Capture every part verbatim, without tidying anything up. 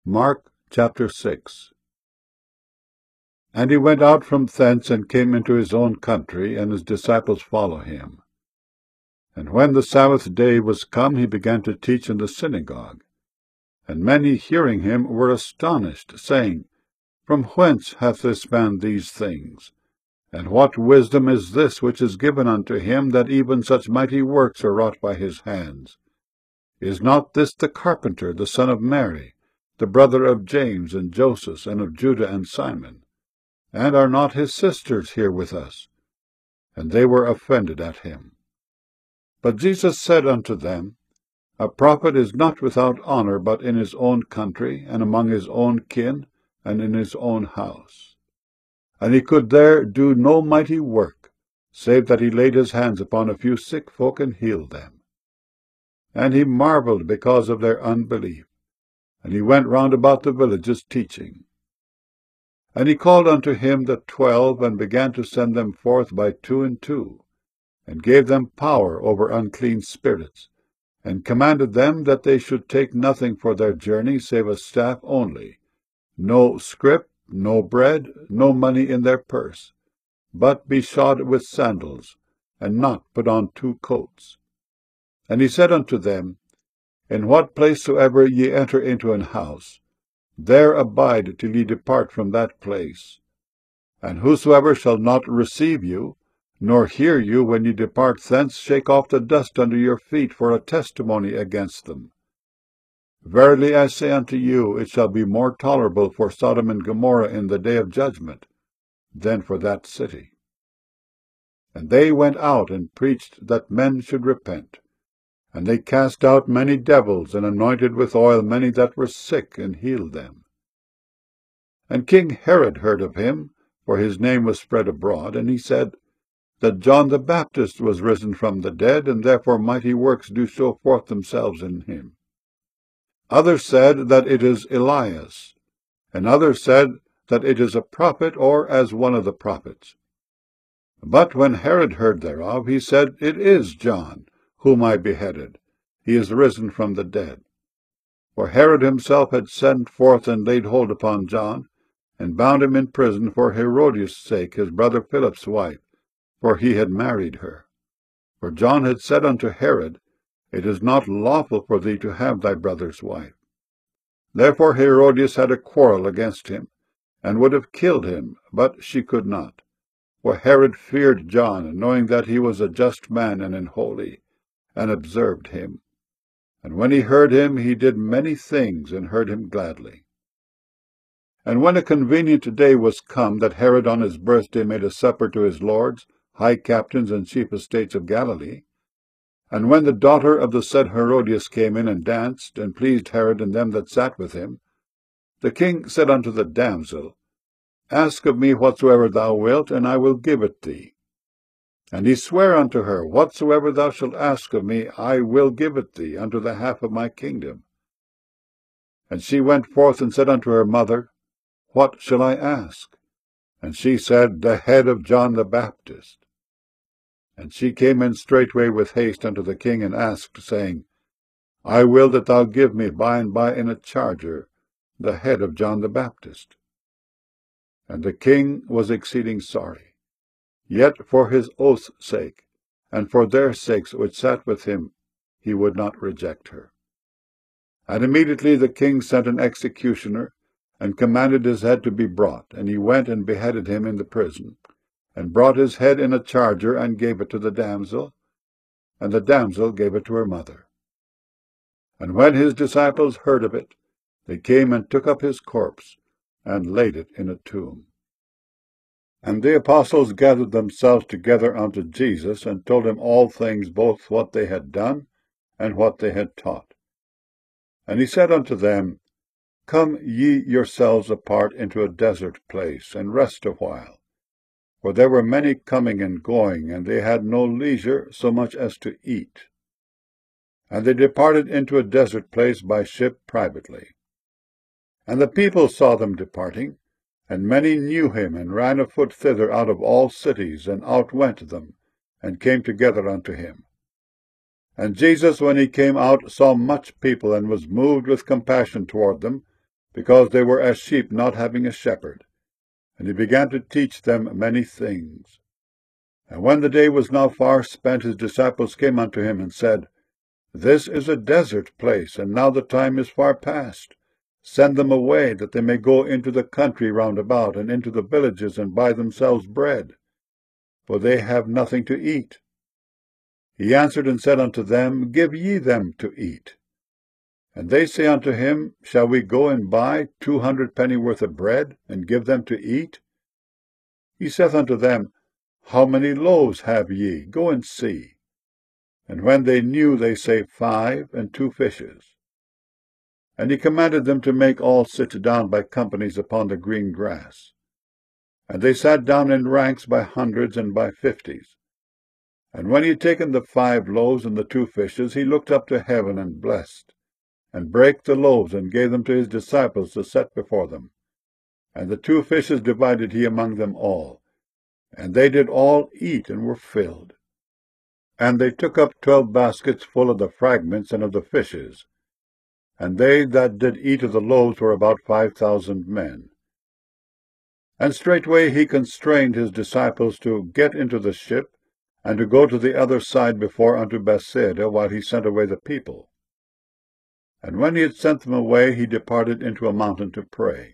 Mark chapter six. And he went out from thence, and came into his own country, and his disciples follow him. And when the Sabbath day was come, he began to teach in the synagogue. And many hearing him were astonished, saying, From whence hath this man these things? And what wisdom is this which is given unto him, that even such mighty works are wrought by his hands? Is not this the carpenter, the son of Mary, the brother of James and Joseph, and of Judah and Simon? And are not his sisters here with us? And they were offended at him. But Jesus said unto them, A prophet is not without honour but in his own country, and among his own kin, and in his own house. And he could there do no mighty work, save that he laid his hands upon a few sick folk and healed them. And he marvelled because of their unbelief. And he went round about the villages teaching. And he called unto him the twelve, and began to send them forth by two and two, and gave them power over unclean spirits, and commanded them that they should take nothing for their journey save a staff only, no scrip, no bread, no money in their purse, but be shod with sandals, and not put on two coats. And he said unto them, In what place soever ye enter into an house, there abide till ye depart from that place. And whosoever shall not receive you, nor hear you when ye depart thence, shake off the dust under your feet for a testimony against them. Verily I say unto you, it shall be more tolerable for Sodom and Gomorrah in the day of judgment than for that city. And they went out and preached that men should repent. And they cast out many devils, and anointed with oil many that were sick, and healed them. And King Herod heard of him, for his name was spread abroad, and he said, That John the Baptist was risen from the dead, and therefore mighty works do show forth themselves in him. Others said that it is Elias, and others said that it is a prophet, or as one of the prophets. But when Herod heard thereof, he said, It is John, whom I beheaded. He is risen from the dead. For Herod himself had sent forth and laid hold upon John, and bound him in prison for Herodias' sake, his brother Philip's wife, for he had married her. For John had said unto Herod, It is not lawful for thee to have thy brother's wife. Therefore Herodias had a quarrel against him, and would have killed him, but she could not. For Herod feared John, knowing that he was a just man and an holy, and observed him. And when he heard him, he did many things, and heard him gladly. And when a convenient day was come, that Herod on his birthday made a supper to his lords, high captains, and chief estates of Galilee, and when the daughter of the said Herodias came in and danced, and pleased Herod and them that sat with him, the king said unto the damsel, Ask of me whatsoever thou wilt, and I will give it thee. And he sware unto her, Whatsoever thou shalt ask of me, I will give it thee, unto the half of my kingdom. And she went forth and said unto her mother, What shall I ask? And she said, The head of John the Baptist. And she came in straightway with haste unto the king, and asked, saying, I will that thou give me by and by in a charger the head of John the Baptist. And the king was exceeding sorry. Yet for his oath's sake, and for their sakes which sat with him, he would not reject her. And immediately the king sent an executioner, and commanded his head to be brought, and he went and beheaded him in the prison, and brought his head in a charger, and gave it to the damsel, and the damsel gave it to her mother. And when his disciples heard of it, they came and took up his corpse, and laid it in a tomb. And the apostles gathered themselves together unto Jesus, and told him all things, both what they had done, and what they had taught. And he said unto them, Come ye yourselves apart into a desert place, and rest a while. For there were many coming and going, and they had no leisure so much as to eat. And they departed into a desert place by ship privately. And the people saw them departing, and many knew him, and ran afoot thither out of all cities, and outwent them, and came together unto him. And Jesus, when he came out, saw much people, and was moved with compassion toward them, because they were as sheep not having a shepherd. And he began to teach them many things. And when the day was now far spent, his disciples came unto him, and said, This is a desert place, and now the time is far past. Send them away, that they may go into the country round about, and into the villages, and buy themselves bread, for they have nothing to eat. He answered and said unto them, Give ye them to eat. And they say unto him, Shall we go and buy two hundred pennyworth of bread, and give them to eat? He saith unto them, How many loaves have ye? Go and see. And when they knew, they say, Five, and two fishes. And he commanded them to make all sit down by companies upon the green grass. And they sat down in ranks by hundreds and by fifties. And when he had taken the five loaves and the two fishes, he looked up to heaven and blessed, and brake the loaves, and gave them to his disciples to set before them. And the two fishes divided he among them all. And they did all eat, and were filled. And they took up twelve baskets full of the fragments and of the fishes. And they that did eat of the loaves were about five thousand men. And straightway he constrained his disciples to get into the ship, and to go to the other side before unto Bethsaida, while he sent away the people. And when he had sent them away, he departed into a mountain to pray.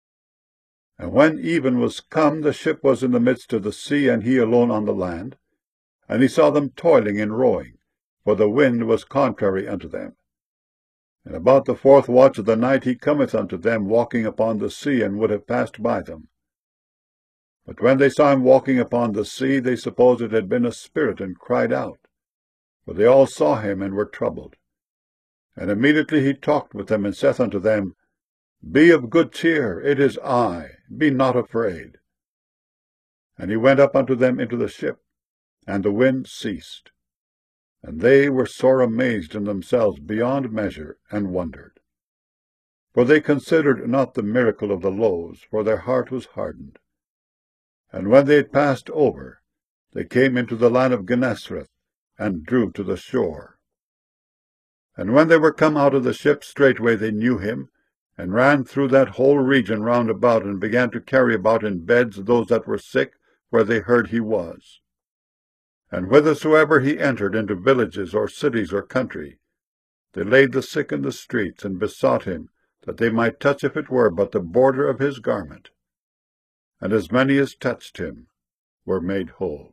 And when even was come, the ship was in the midst of the sea, and he alone on the land. And he saw them toiling in rowing, for the wind was contrary unto them. And about the fourth watch of the night he cometh unto them, walking upon the sea, and would have passed by them. But when they saw him walking upon the sea, they supposed it had been a spirit, and cried out. For they all saw him, and were troubled. And immediately he talked with them, and saith unto them, Be of good cheer, it is I, be not afraid. And he went up unto them into the ship, and the wind ceased. And they were sore amazed in themselves beyond measure, and wondered. For they considered not the miracle of the loaves, for their heart was hardened. And when they had passed over, they came into the land of Gennesareth, and drew to the shore. And when they were come out of the ship, straightway they knew him, and ran through that whole region round about, and began to carry about in beds those that were sick, where they heard he was. And whithersoever he entered into villages or cities or country, they laid the sick in the streets, and besought him that they might touch, if it were but the border of his garment. And as many as touched him were made whole.